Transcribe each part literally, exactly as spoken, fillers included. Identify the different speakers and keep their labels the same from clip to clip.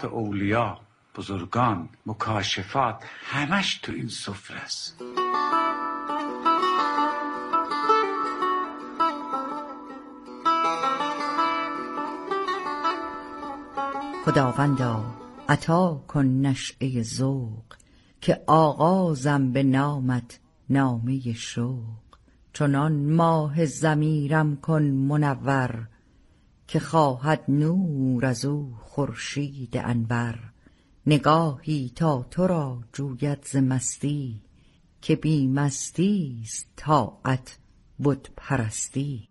Speaker 1: کرامات اولیا، بزرگان، مکاشفات، همش تو این سفره است.
Speaker 2: خداوندا عطا کن نشأه ذوق، که آغازم به نامت نامه شوق. چنان ماه ضمیرم کن منور، که خواهد نور از او خورشید انور. نگاهی تا تو را جوید ز مستی، که بی مستی است طاعت بت پرستی.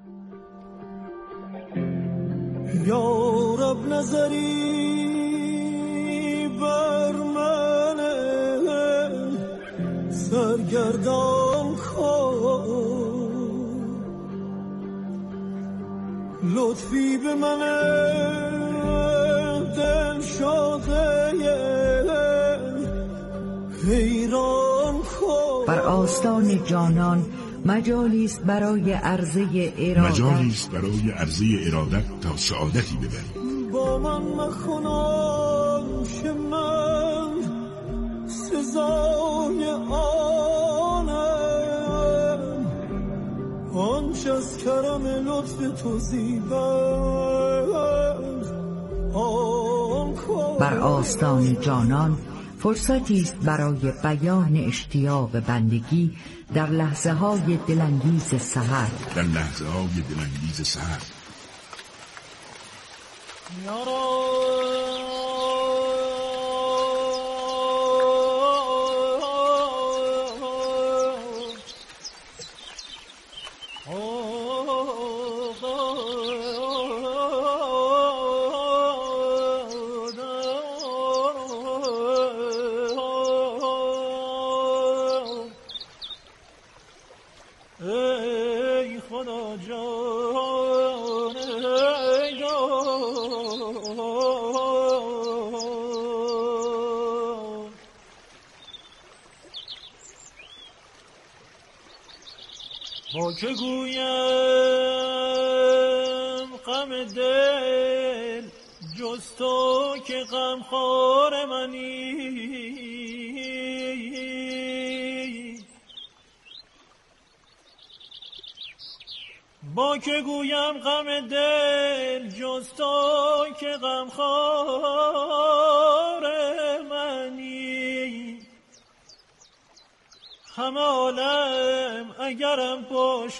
Speaker 3: یا رب نظری بر من سرگردان کن، لطفی به من دل شاده حیران کن.
Speaker 2: بر آستان جانان مجالی است برای عرضه ارادت،
Speaker 4: مجالی است برای عرضه ارادت تا سعادتی ببری.
Speaker 3: با من مخونم که من سزای آنم، آنچه از کرم لطف تو زیبند آن کن.
Speaker 2: بر آستان جانان فرصتی است برای بیان اشتیاق بندگی در لحظه های دلانگیز سحر.
Speaker 4: در لحظه های دلانگیز سحر.
Speaker 3: با که گویم غم دل جز تو که غمخوار منی، با که گویم غم دل جز تو که غمخوار منی. همه عالم اگرم پشت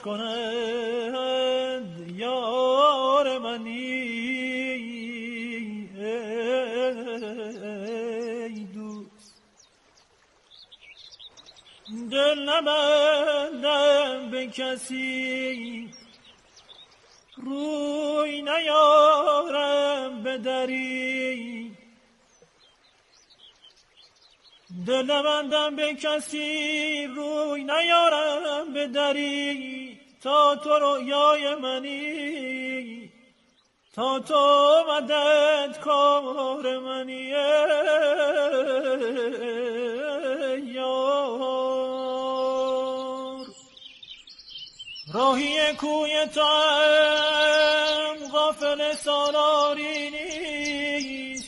Speaker 3: کنند یار منی، ای دوست دل نبندم به کسی، روی نیارم به دری. دل نبندم به کسی، روی نیارم به دری. تا تو رویای منی، تا تو مدد کار منی یار. راهی کوی تو هم غافل سالاری نیست،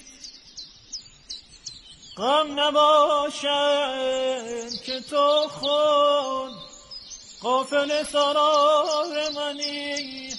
Speaker 3: غم نباشد که تو خود غافل سرار منی.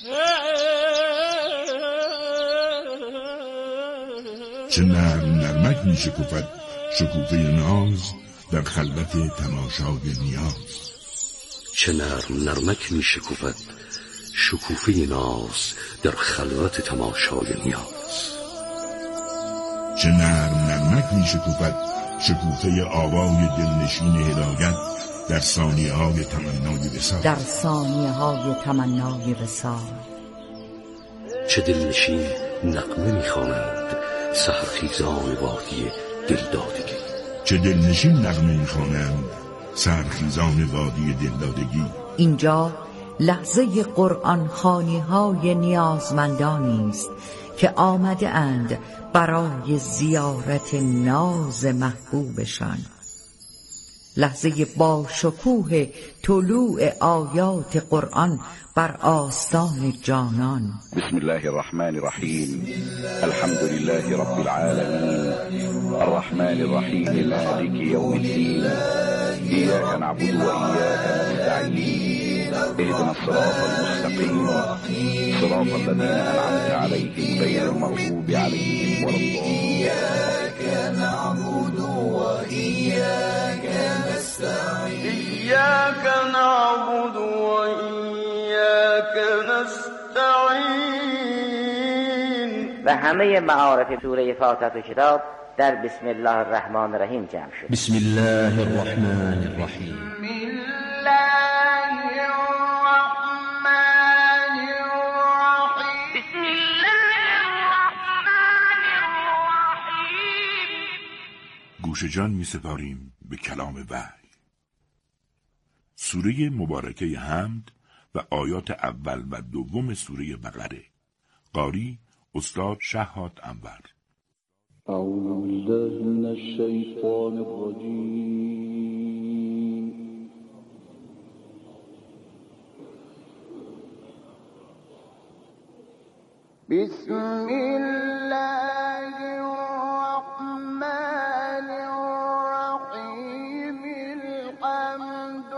Speaker 4: چه نرم نرمک می شکفد شکوفه ناز در خلوت تماشای نیاز.
Speaker 5: چه نرم نرمک می شکفد شکوفه ناز در خلوت تماشای نیاز.
Speaker 4: چه نرم نرمک می شکفد شکوفه آوای دلنشین هدایت در ثانیه های تمنای وصال.
Speaker 2: در ثانیه های تمنای وصال.
Speaker 5: چه دلنشین نغمه می خوانند سحرخیزان وادی دلدادگی.
Speaker 4: چه دلنشین نغمه می خوانند سحرخیزان وادی دلدادگی.
Speaker 2: اینجا لحظه قرآن خوانی های نیازمندانی است که آمده اند برای زیارت ناز محبوبشان. لحظه با شکوه طلوع آیات قرآن بر آستان جانان.
Speaker 6: بسم الله الرحمن الرحیم. الحمد لله رب العالمین الرحمن الرحیم مالک یوم الدین ایاک نعبد و ایاک نستعین اهدنا الصراط المستقیم صراط الذین انعمت علیهم غیر المغضوب علیهم ولا الضالین. ایاک نعبد و ایاک نستعین ایاک نعبد و ایاک نستعین.
Speaker 7: و همه معارف سوره فاتحه کتاب در بسم الله الرحمن الرحیم جمع شد.
Speaker 5: بسم الله الرحمن الرحیم.
Speaker 4: گوش جان می سپاریم به کلام وحی. سوره مبارکه حمد و آیات اول و دوم سوره بقره. قاری استاد شهاد انور.
Speaker 8: اعوذ بالله من الشیطان الرجیم. بسم الله الرحمن الرحیم. الحمد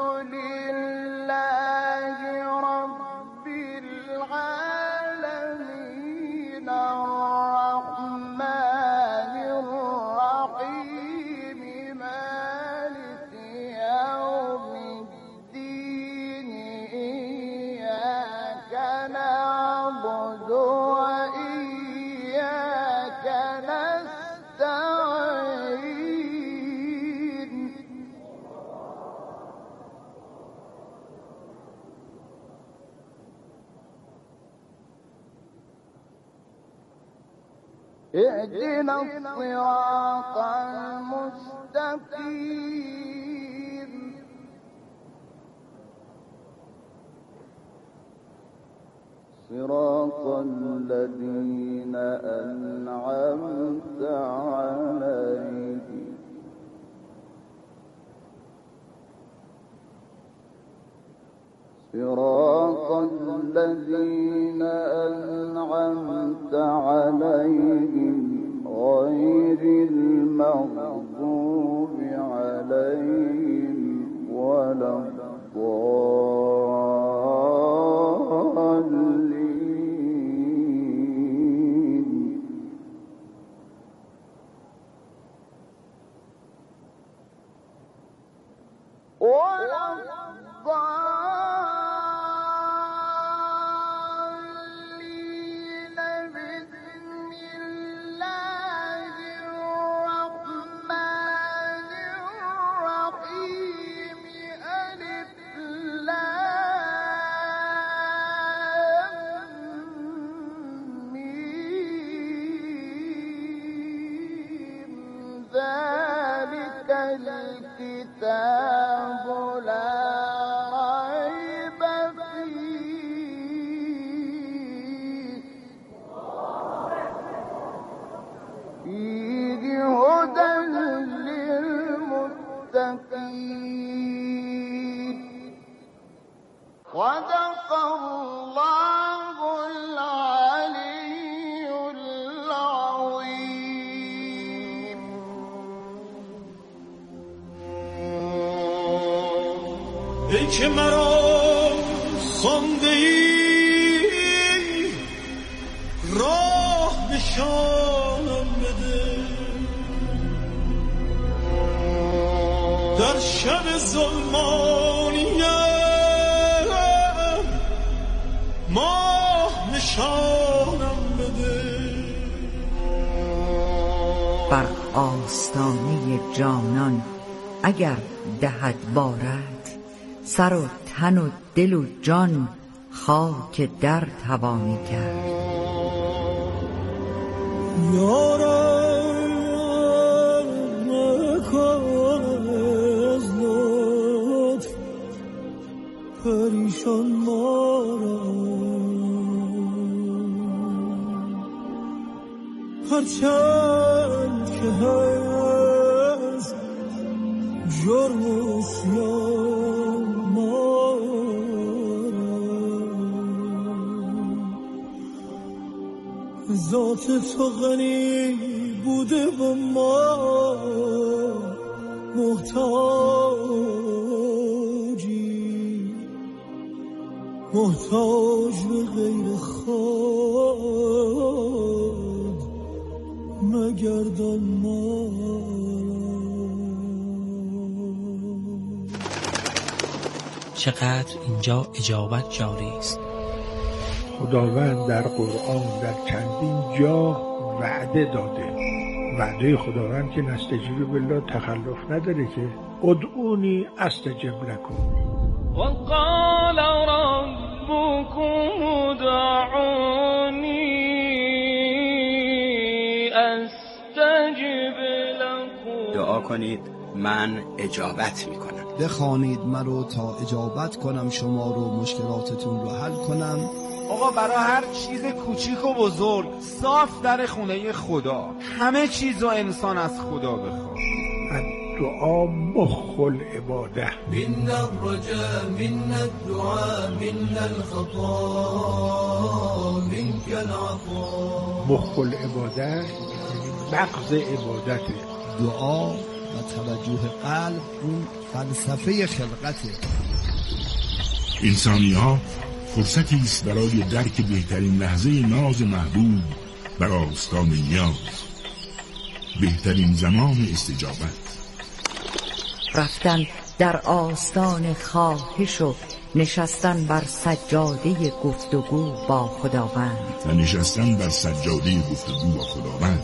Speaker 8: لله رب العالمین الرحمن الرحیم مالک یوم الدین ایاک نعبد و ایاک نستعین. اهدنا الصراط المستقيم صراط الذين أنعمت عليهم صراط الذين أنعمت عليهم غير المغضوب عليهم ولا الضالين. ولا الضالين. بسم الله الرحمن الرحيم. ألف لام ميم. ذلك الكتاب لا ريب فيه فيه هدى للمتقين. صدق الله العلي العظيم.
Speaker 3: ای که مرا خوانده ای راه نشانم بده. در شب ظلمانیم ماه نشانم بده.
Speaker 2: بر آستانه جانان اگر دهد بارد، سر و تن و دل و جان خاک در توانی کرد.
Speaker 3: یارم مکن از لطف پریشان ما را، هرچند که هست جرم ذات تو غنی بوده و ما محتاجی، محتاج به غیر خود مگردان ما.
Speaker 9: چقدر اینجا اجابت جاری است.
Speaker 10: خداوند در قرآن در چندین جا وعده داده. وعده خداوند که نستجیب بالله تخلف نداره که ادعونی استجب لکم.
Speaker 3: وقال ربكم ادعوني استجب لكم.
Speaker 11: دعا کنید من اجابت میکنم.
Speaker 12: بخوانید مرا تا اجابت کنم شما رو، مشکلاتتون رو حل کنم.
Speaker 13: آقا برای هر چیز کوچیک و بزرگ صاف در خونه خدا. همه چیز رو انسان از خدا بخواد.
Speaker 10: دعا مخ العباده.
Speaker 3: من الرجاء من الدعاء من الخطا منك العطاء.
Speaker 10: مخ العباده مغز عبادته.
Speaker 12: دعا و توجه قلب اون فلسفه خلقته.
Speaker 4: انسانی ها فرصتی است برای درک بهترین لحظه ناز محبوب بر آستان نیاز، بهترین زمان استجابت.
Speaker 2: رفتن در آستان خواهش و نشستن بر سجاده گفتگو با خداوند.
Speaker 4: و نشستن بر سجاده گفتگو با خداوند.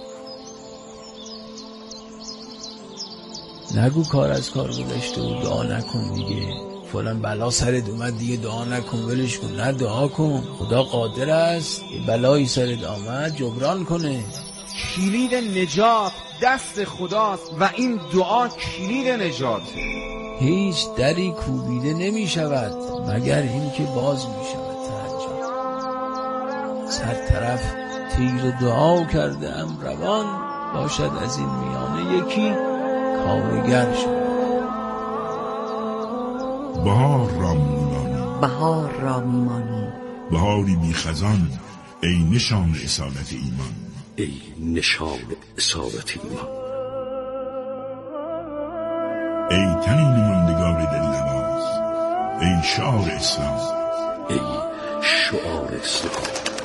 Speaker 9: نگو کار از کار گذشته و دعا نکن دیگه، فلان بلا سرت اومد دیگه دعا نکن ولش کن. نه دعا کن، خدا قادر است یه بلایی سرت آمد جبران کنه.
Speaker 13: کلید نجات دست خداست و این دعا کلید نجاته.
Speaker 9: هیچ دری کوبیده نمی شود مگر این که باز می شود. سر طرف تیر دعا کرده ام روان، باشد از این میانه یکی کارگر شد.
Speaker 4: بهار را میمانی،
Speaker 2: بهار را میمانی،
Speaker 4: بهاری بی خزان، ای نشان اصالت ایمان،
Speaker 14: ای نشان اصالت ایمان،
Speaker 4: ای تنین ماندگار دل نواز، ای شعار اسلام،
Speaker 14: ای شعار اسلام.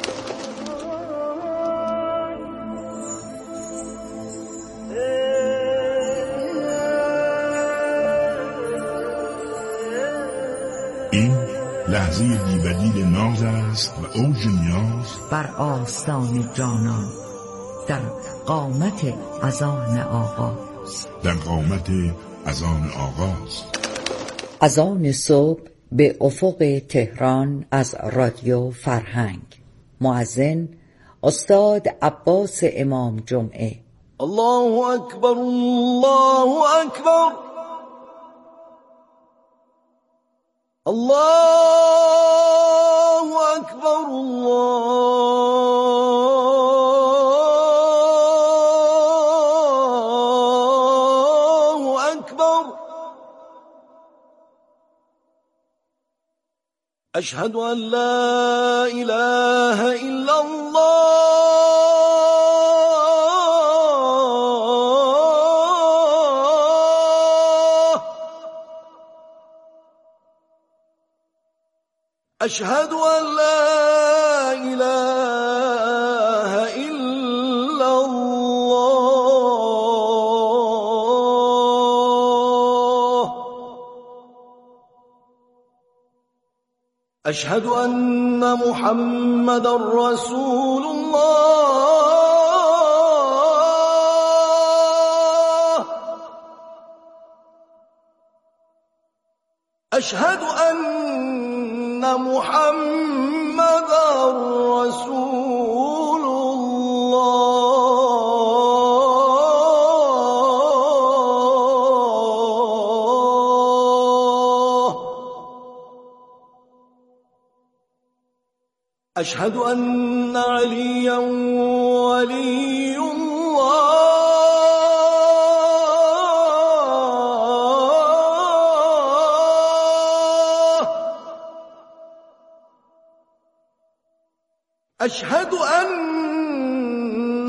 Speaker 4: این لحظه بی‌بدیل ناز است و اوج نیاز
Speaker 2: بر آستان جانان، در قامت اذان آغاز،
Speaker 4: در قامت اذان آغاز.
Speaker 2: اذان صبح به افق تهران از رادیو فرهنگ. مؤذن استاد عباس امام جمعه.
Speaker 3: الله اکبر الله اکبر الله اکبر الله اکبر. اشهد ان لا اله الا الله أشهد أن لا إله إلا الله أشهد أن محمد رسول الله أشهد أن محمد رسول الله أشهد أن عليا ولي الله أشهد أن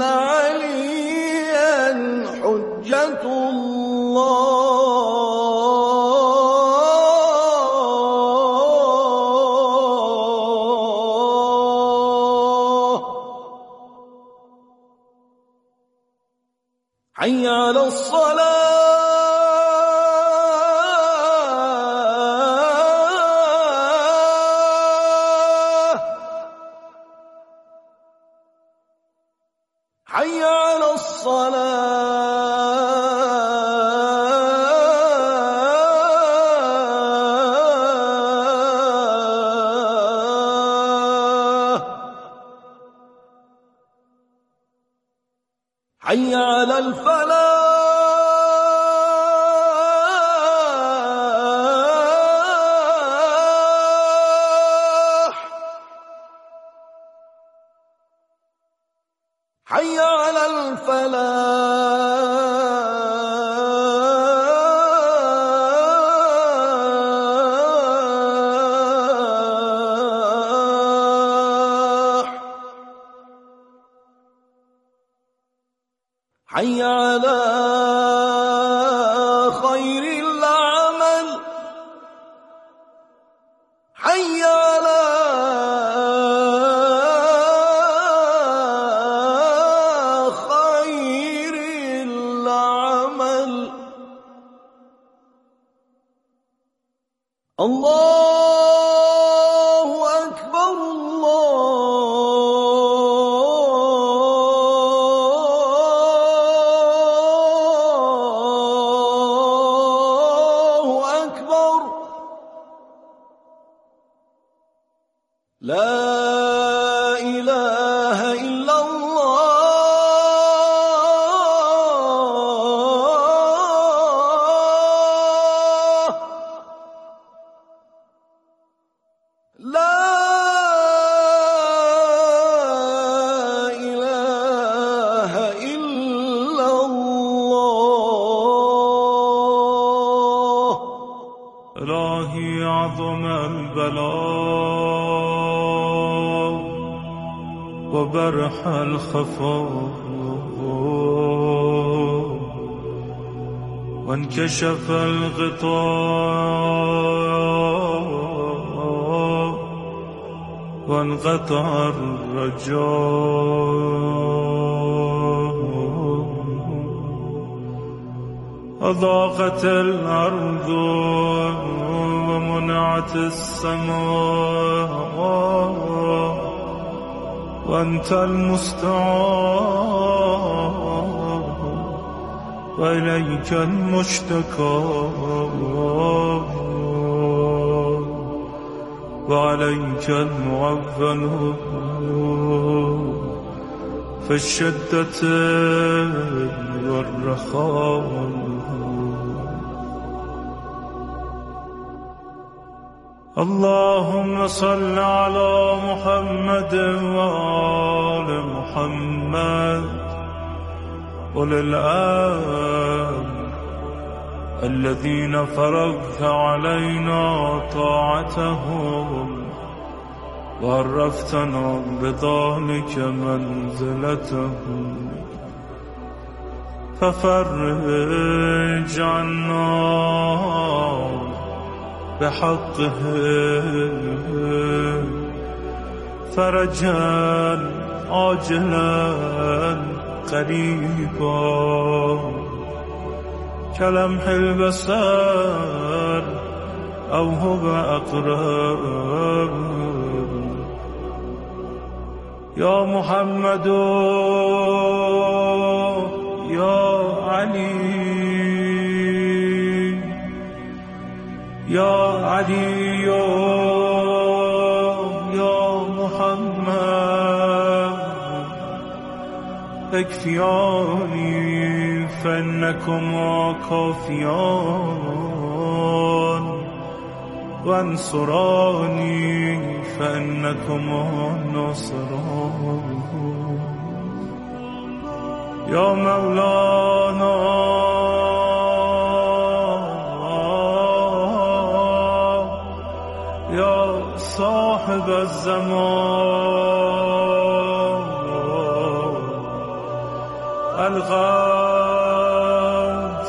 Speaker 3: عليا حجة الله حي على الصلاة حي على الصلاة حي على الفلاح حي على الفلاح حي على خير العمل حي على خير العمل الله أكبر الله أكبر لا إله إلا الله لا إله إلا الله
Speaker 15: إلهي عظم البلاء وبرح الخفاء وانكشف الغطاء وانقطع الرجاء أضاقت الأرض ومنعت السماء وأنت المستعان وإليك المشتكى وعليك المعول في الشدة والرخاء اللهم صل على محمد وآل محمد أولي الأمر الذين فرضت علينا طاعتهم وعرفتنا بذلك منزلتهم ففرج عنا بحقه فرجا عاجلا قريبا كلمح البصر أو هو أقرب يا محمد يا علي يا علي يا محمد اكفياني فإنكما كافيان وانصراني فإنكما ناصران يا مولانا يا صاحب الزمان الغوث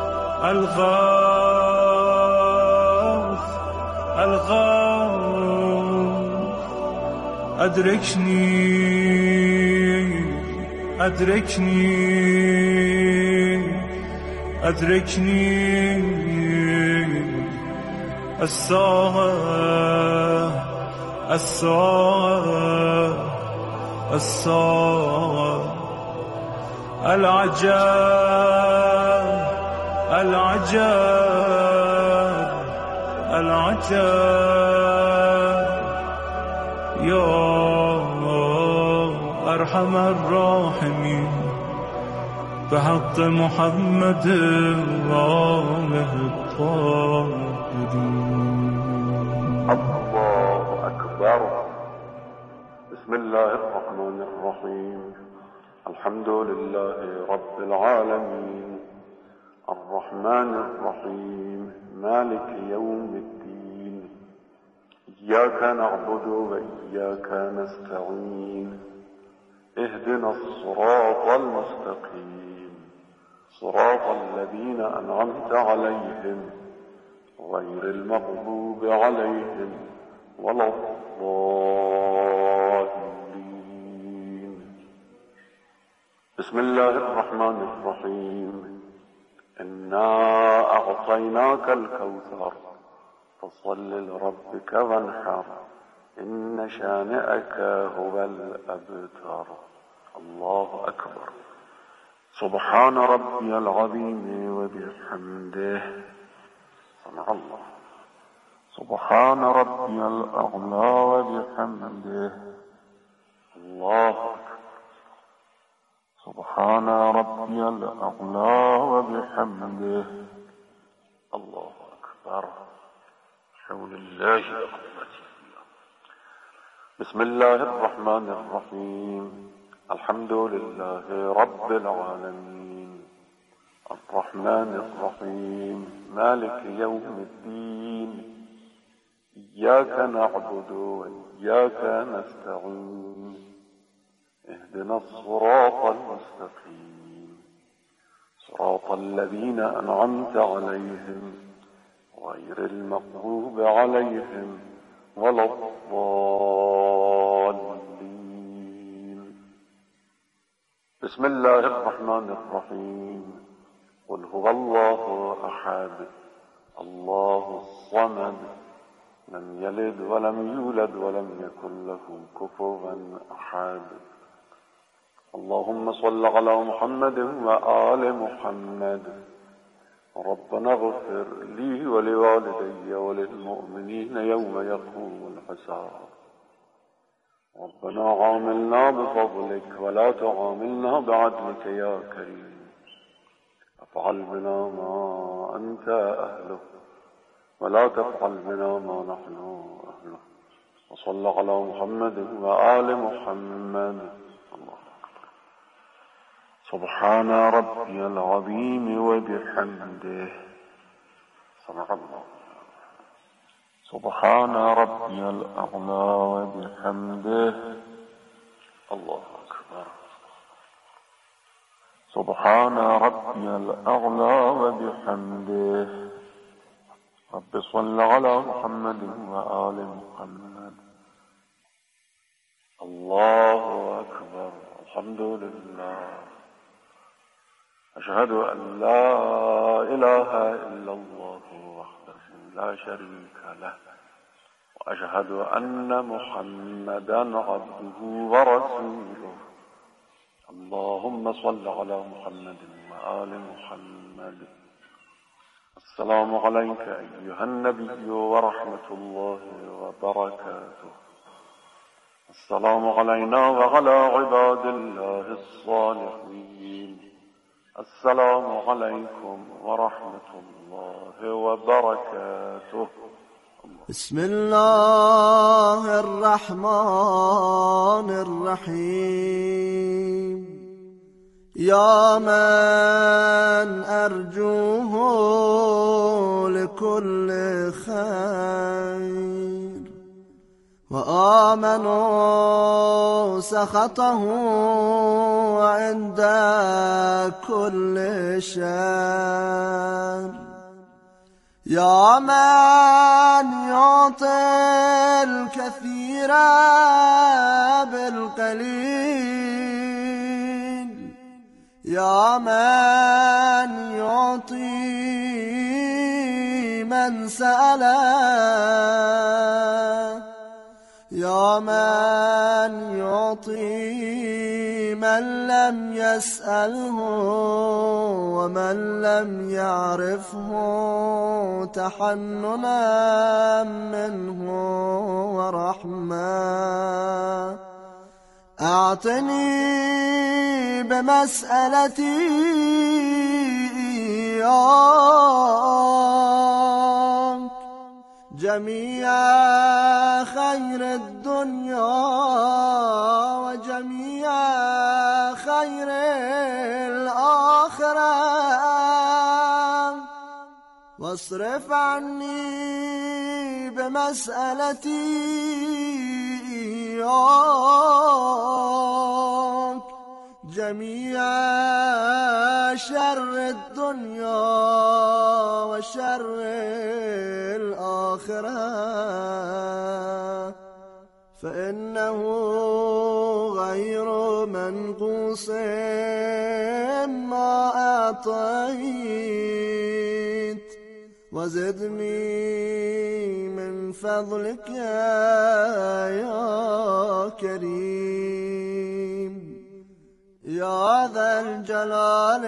Speaker 15: الغوث الغوث أدركني أدركني أدركني الساعة الساعة الساعة العجاب العجاب العجاب يا أرحم الراحمين بحق محمد وآله الطاهرين.
Speaker 16: الله أكبر. بسم الله الرحمن الرحيم. الحمد لله رب العالمين الرحمن الرحيم مالك يوم الدين إياك نعبد وإياك نستعين اهدنا الصراط المستقيم صراط الذين أنعمت عليهم غير المغضوب عليهم ولا الضالين. بسم الله الرحمن الرحيم. إنا أعطيناك الكوثر فصل لربك وانحر إن شانئك هو الأبتر. الله أكبر. سبحان ربي العظيم وبحمده. سمع الله. سبحان ربي الأعلى وبحمده. الله أكبر. سبحان ربي الأعلى وبحمده. الله أكبر. حول الله وقوته. بسم الله الرحمن الرحيم. الحمد لله رب العالمين الرحمن الرحيم مالك يوم الدين إياك نعبد وإياك نستعين اهدنا الصراط المستقيم صراط الذين أنعمت عليهم غير المغضوب عليهم ولا الضالين. بسم الله الرحمن الرحيم. قل هو الله أحد الله الصمد لم يلد ولم يولد ولم يكن له كفوا أحد. اللهم صل على محمد وآل محمد. ربنا اغفر لي ولوالدي وللمؤمنين يوم يقوم الحساب. ربنا عاملنا بفضلك ولا تعاملنا بعدلك يا كريم. افعل بنا ما أنت أهله ولا تفعل بنا ما نحن أهله. وصل على محمد وآل محمد. الله أكبر. سبحان ربي العظيم وبحمده. سمع الله. سبحان ربي الأعلى وبحمده. الله أكبر. سبحان ربي الأعلى وبحمده. رب صل على محمد وآل محمد. الله أكبر. الحمد لله. أشهد أن لا إله إلا الله وحده لا شريك له وأشهد أن محمدا عبده ورسوله. اللهم صل على محمد وآل محمد. السلام عليك أيها النبي ورحمة الله وبركاته. السلام علينا وعلى عباد الله الصالحين. السلام عليكم ورحمة الله وبركاته.
Speaker 12: بسم الله الرحمن الرحيم. يا من أرجوه لكل خير وآمنوا سخطه عند كل شر يا من يعطي الكثير بالقليل يا من يعطي من سأله يا من يعطي من لم يسأله ومن لم يعرفه تحننا منه ورحمة أعطني بمسألتي إياك جميع خير الدنيا وجميع خير الآخرة واصرف عني بمسألتي إياك جميع شر الدنيا وشر الآخرة فإنه غير منقوص ما أعطيت وزدني من فضلك يا كريم يا ذا الجلال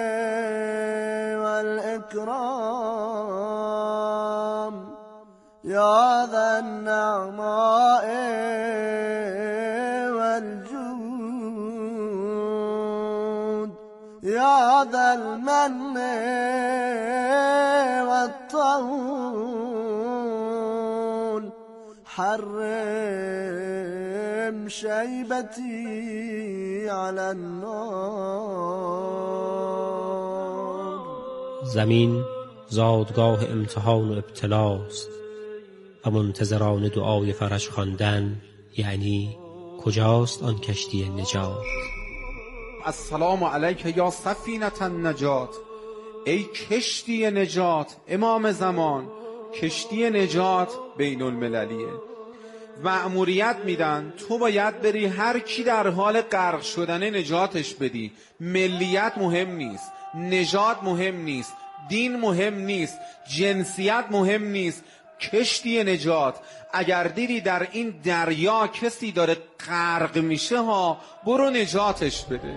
Speaker 12: والإكرام يا ذا النعماء والجود يا ذا المن والطول حرم شيبتي على النار.
Speaker 17: زمین زادگاه امتحان و ابتلاست و منتظران دعای فرج خواندن، یعنی کجاست آن کشتی نجات؟
Speaker 13: السلام علیک یا سفینة النجات، ای کشتی نجات امام زمان. کشتی نجات بین المللیه، مأموریت میدن تو باید بری هر کی در حال غرق شدن نجاتش بدی. ملیت مهم نیست، نجات مهم نیست، دین مهم نیست، جنسیت مهم نیست. کشتی نجات، اگر دیدی در این دریا کسی داره غرق میشه ها، برو نجاتش بده.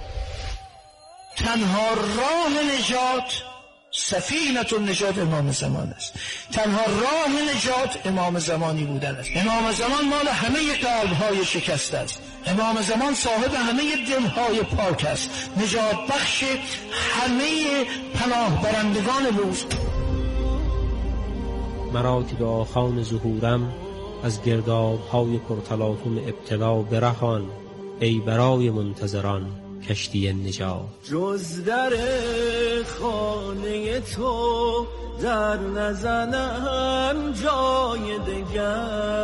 Speaker 18: تنها راه نجات سفینة النجات امام زمان است. تنها راه نجات امام زمانی بودن است. امام زمان مال همه قلب‌های شکسته است. امام زمان صاحب همه دل‌های پاک است. نجات بخش همه پناه برندگان روز.
Speaker 17: مراتب آخان ظهورم از گرداب‌های پرتلاطم ابتلا برهان، ای برای منتظران کشتی نجات.
Speaker 3: جز در خانه تو در نزنم جای دگر،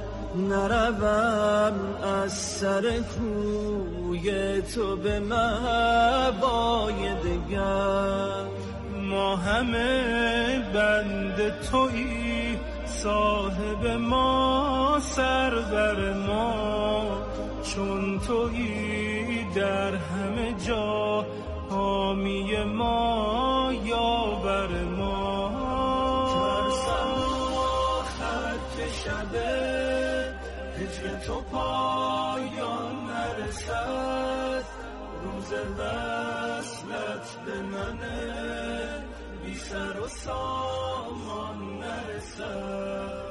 Speaker 3: نروم از سر کوی تو به مهبای دگر.
Speaker 15: ما همه بند تویی، صاحب ما سرور ما، چون تویی در همه جا حامی ما یاور ما.
Speaker 3: ترسم آخر که شبه هجر تو پایان نرسد، روز وصلت به منه بی سر و سامان نرسد.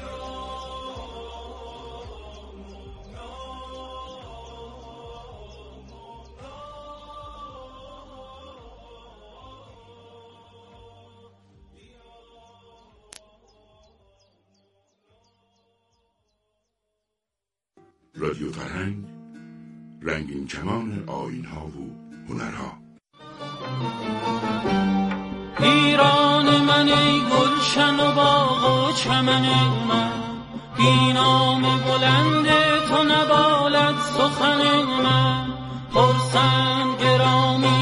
Speaker 4: رادیو فرهنگ، رنگین کمان آیین‌ها و هنرها.
Speaker 15: ایران من ای گلشن و باغ و چمن من، بی نام بلند تو نبالد سخن من. پرسند گرامی